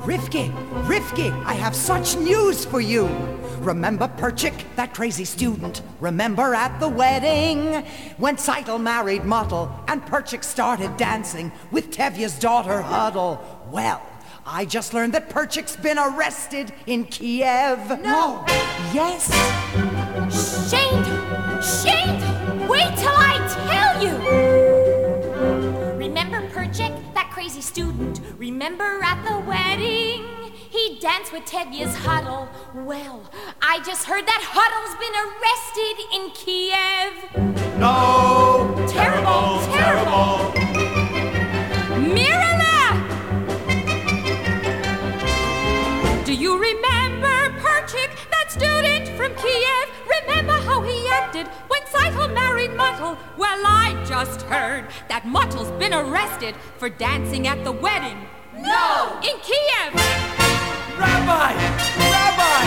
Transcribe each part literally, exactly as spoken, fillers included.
Rifki, Rifki, I have such news for you. Remember Perchik, that crazy student? Remember at the wedding when Seitel married Mottel and Perchik started dancing with Tevye's daughter Huddle? Well, I just learned that Perchik's been arrested in Kiev. No! Yes! Shane! Shane! Wait till I tell you! Remember Perchik, that crazy student? Remember at the wedding? He danced with Tevye's Huddle. Well, I just heard that Huddle's been arrested in Kiev. No! Terrible, terrible! Mirala! Do you remember Perchik, that student from Kiev? Remember how he acted when Seitel married Mottel? Well, I just heard that Mottel's been arrested for dancing at the wedding. No! In Kiev! Rabbi! Rabbi!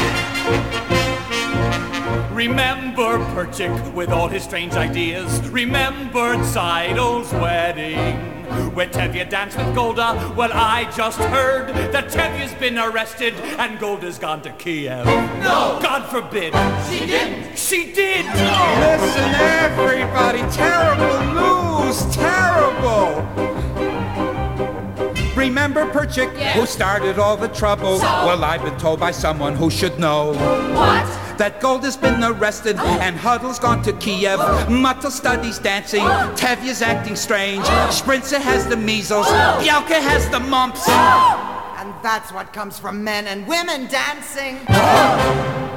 Remember Perchik with all his strange ideas? Remembered Seidel's wedding? When Tevye danced with Golda? Well, I just heard that Tevye's been arrested and Golda's gone to Kiev. No! God forbid! She didn't! She did! Listen, everybody, terrible news, terrible! Remember Perchik, Yes. who started all the trouble? So? Well, I've been told by someone who should know What? that Golda's been arrested and Huddle's gone to Kiev. Mottel studies dancing, Tevye's acting strange, Sprinza has the measles, Bielka has the mumps. And that's what comes from men and women dancing.